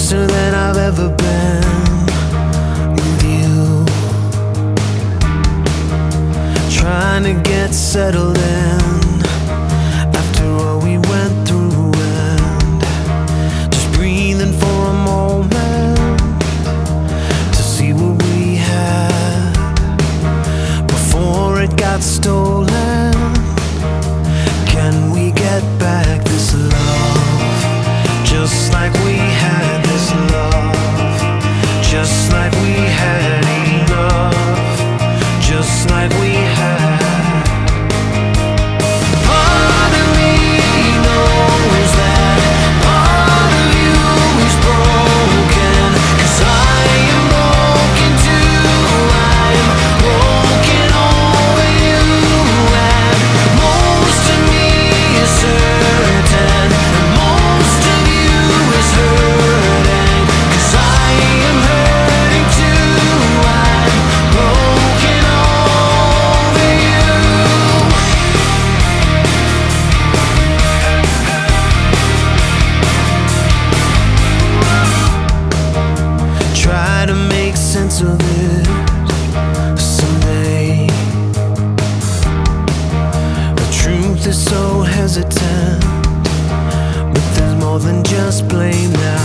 closer than I've ever been with you. Trying to get settled in after all we went through, and just breathing for a moment to see what we had before it got stolen. Can we get back this love, just like we had this love, just like we had enough, just like we had. Part of me knows that part of you is broken, 'cause I am broken too. I'm broken over you, and most of me is certain, and most of you is hurting, 'cause I am hurting too. I'm broken over you. Try to make sense of it someday. The truth is so hesitant, but there's more than just blame now.